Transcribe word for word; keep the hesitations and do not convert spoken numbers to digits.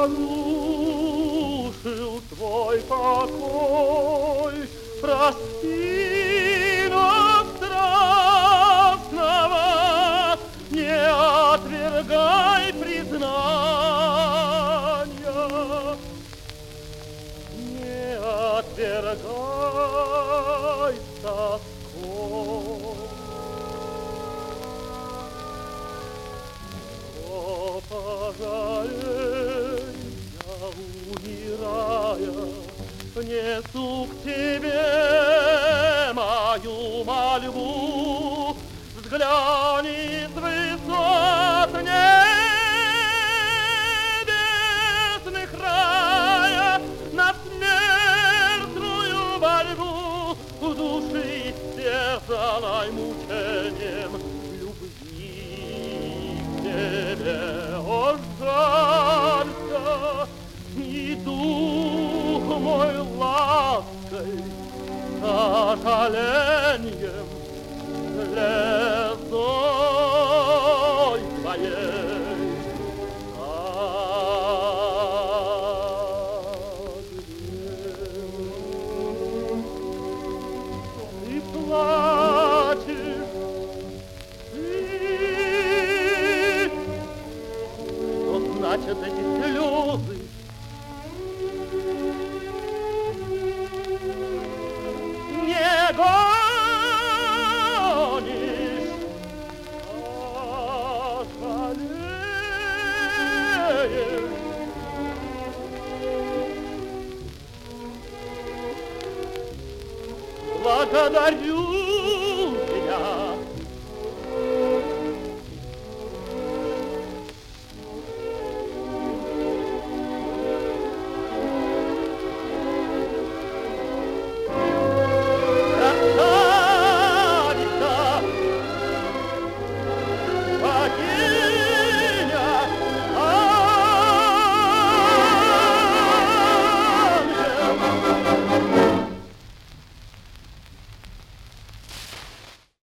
нарушил твой покой. Прости, но страстного не отвергай признания, не отвергай тоской. О, пожалей, я умирая, несу к тебе мою мольбу. Взгляни с высот небесных рая на смертную борьбу в души терзаной мучением любви к тебе. О, жалься, и дух мой лаской, сожалением, слезой твоей согрел. Ты плачешь, ты, что значит эти слезы? Не гонишь, а жалеешь. Благодарю